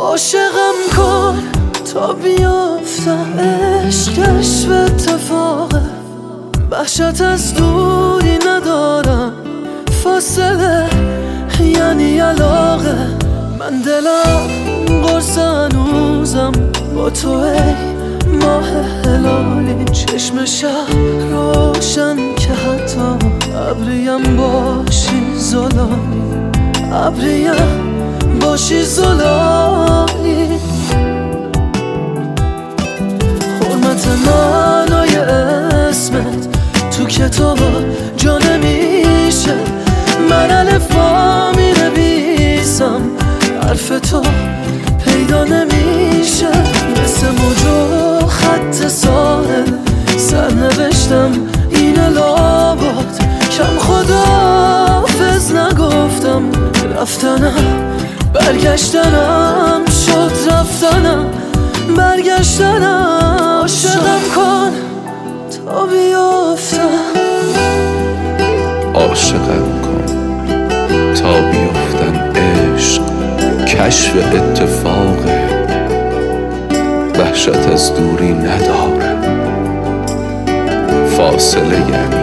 عاشقم کن تا بیافتم، عشقش به اتفاقه، وحشت از دوری ندارم، فاصله یعنی علاقه. من دلم قرص هنوزم با تو، ای ماه هلالی، چشم شب روشن که حتی ابریم باشی زلالی، ابریم باشی زلالی. حرمت معنای اسمت تو کتابا جا نمیشه، من الفا می نویسم حرف تو پیدا نمیشه، مثل موج و خط ساحل سرنوشتم اینه لابد، کم خداحافظ نگفتم، رفتنم برگشتنم شد، رفتنم برگشتنم. عاشقم کن تا بیافتم، عاشقم کن تا بیفتم، عشق کشف اتفاقه، وحشت از دوری نداره، فاصله یعنی